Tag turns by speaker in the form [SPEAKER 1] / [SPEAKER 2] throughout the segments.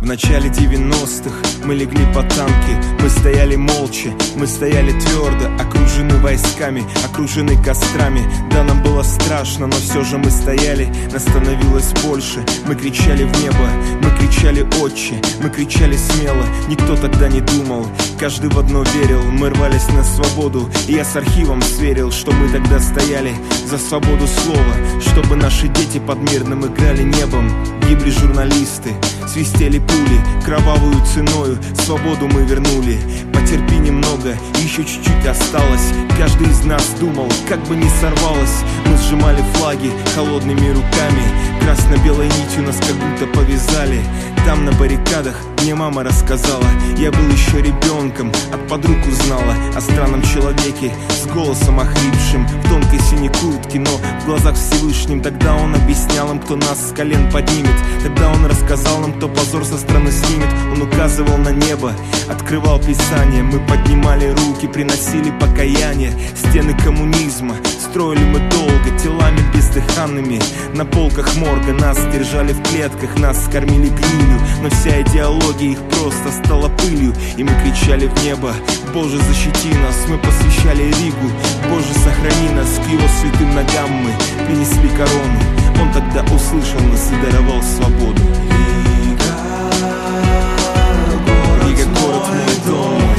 [SPEAKER 1] начале 90-х мы легли под танки. Мы стояли молча, мы стояли твердо, окружены войсками, окружены кострами. Да, нам было страшно, но все же мы стояли. Нас становилось больше, мы кричали в небо, мы кричали «Отче», мы кричали смело. Никто тогда не думал, каждый в одно верил. Мы рвались на свободу, и я с архивом сверил, что мы тогда стояли за свободу слова, чтобы наши дети под мирным играли небом. Гибли журналисты, свистели пули, кровавую ценою свободу мы вернули. Потерпи немного, еще чуть-чуть осталось. Каждый из нас думал, как бы не сорвалось. Мы сжимали флаги холодными руками, красно-белой нитью нас как будто повязали. Там на баррикадах мне мама рассказала, я был еще ребенком, от подруг узнала о странном человеке с голосом охрипшим, в тонкой синей куртке, но в глазах Всевышним. Тогда он объяснял им, кто нас с колен поднимет. Тогда он рассказал нам, кто позор со страны снимет. Он указывал на небо, открывал писание. Мы поднимали руки, приносили покаяние. Стены коммунизма строили мы долго, телами бездыханными на полках морга. Нас держали в клетках, нас кормили гнилью, но вся идеология их просто стала пылью. И мы кричали в небо: Боже, защити нас. Мы посвящали Ригу, Боже, сохрани нас. К его святым ногам мы принесли корону. Он тогда услышал нас и даровал свободу. Рига, город мой, дом мой.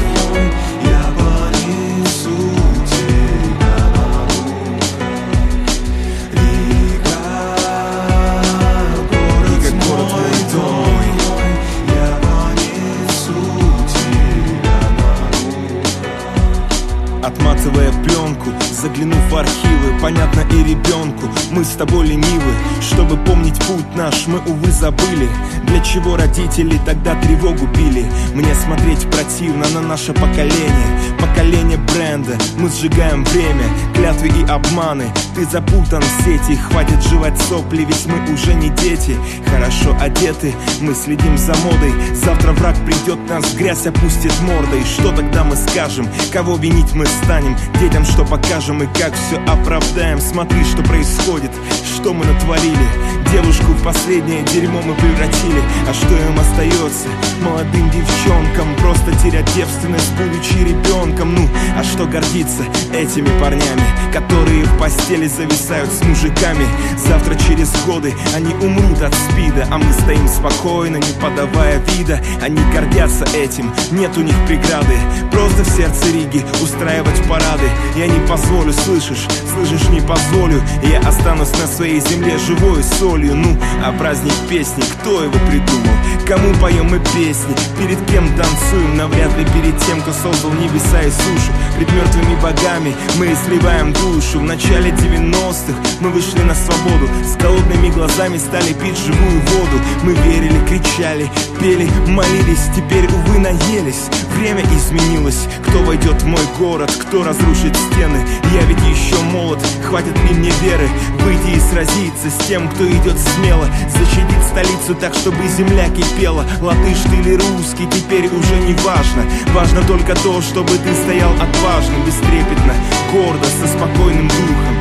[SPEAKER 1] Отматывая пленку, заглянув в архивы, понятно и ребенку, мы с тобой ленивы. Чтобы помнить путь наш, мы, увы, забыли, для чего родители тогда тревогу били. Мне смотреть противно на наше поколение, поколение бренда. Мы сжигаем время, клятвы и обманы. Ты запутан в сети, хватит жевать сопли, ведь мы уже не дети. Хорошо одеты, мы следим за модой. Завтра враг придет, нас в грязь опустит мордой. Что тогда мы скажем? Кого винить мы станем? Детям что покажем и как все оправдаем? Смотри, что происходит, что мы натворили. Девушку в последнее дерьмо мы превратили. А что им остается? Молодым девчонкам просто терять девственность, будучи ребенком. Ну, а что гордиться этими парнями, которые в постели зависают с мужиками? Завтра через годы они умрут от спида, а мы стоим спокойно, не подавая вида. Они гордятся этим, нет у них преграды. Просто в сердце Риги устраивать парады. Я не позволю, слышишь, не позволю. Я останусь на своей земле живой солью. Ну, а праздник песни, кто его придумал? Кому поем мы песни? Перед кем танцуем? Навряд ли перед тем, кто создал небеса и сушу. Пред мертвыми богами мы изливаем душу. В начале 90-х мы вышли на свободу, с холодными глазами стали пить живую воду. Мы верили, кричали, пели, молились. Теперь, увы, наелись. Время изменилось. Кто войдет в мой город, кто разрушит стены? Я ведь еще молод, хватит ли мне веры выйти и сразиться с тем, кто идет смело, защитить столицу так, чтобы земля кипела. Латыш ты или русский, теперь уже не важно. Важно только то, чтобы ты стоял отважно, бестрепетно, гордо, со спокойным духом.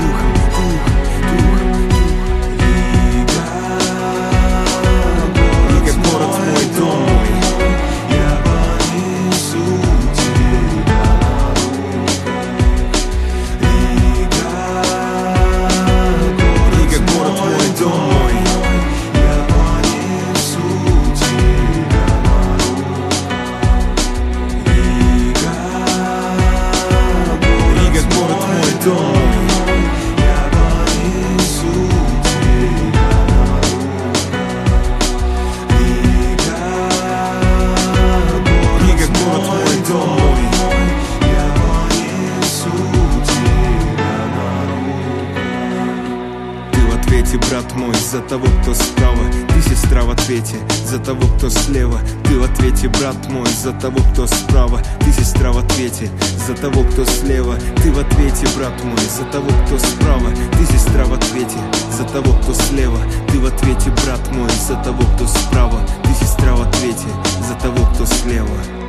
[SPEAKER 1] Рига, город мой, дом мой. Брат мой, за того, кто справа, ты сестра в ответе. За того, кто слева, ты в ответе. Брат мой, за того, кто справа, ты сестра в ответе. За того, кто слева, ты в ответе. Брат мой, за того, кто справа, ты сестра в ответе. За того, кто слева, ты в ответе. Брат мой, за того, кто справа, ты сестра в ответе. За того, кто слева.